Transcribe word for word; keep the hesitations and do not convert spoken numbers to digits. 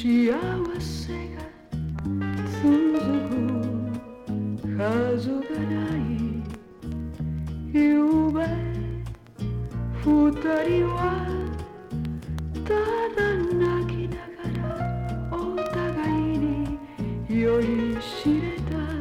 幸せが続く数がないゆうべ二人はただ泣きながらお互いに酔いしれた